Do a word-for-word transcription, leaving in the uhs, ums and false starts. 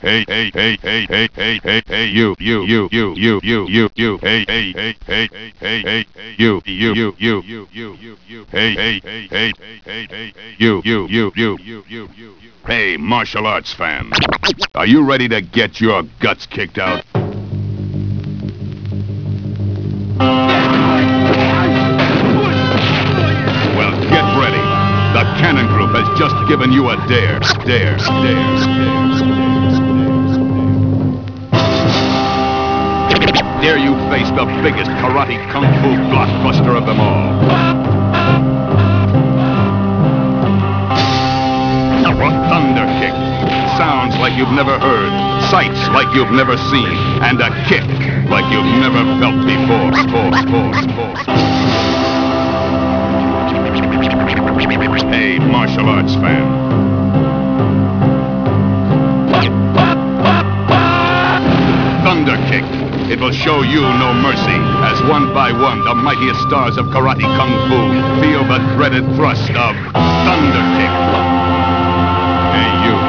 hey, hey, hey, hey, hey, hey, hey, hey, you, you, you, you, you, you, you, you, hey, hey, hey, hey, hey, hey, hey, you, you, you, you, you, you, you, you, hey, hey, hey, hey, hey, hey, hey, you, you, you, you, you, you, you. Hey, martial arts fan, are you ready to get your guts kicked out? Well, get ready. The Cannon Group has just given you a dare, dare, dare, dare. Dare you face the biggest karate kung fu blockbuster of them all. A thunder kick. Sounds like you've never heard. Sights like you've never seen. And a kick like you've never felt before. Before, before, before. Hey, martial arts fan. Thunder kick. It will show you no mercy, as one by one the mightiest stars of karate kung fu feel the dreaded thrust of thunder kick. Hey, you.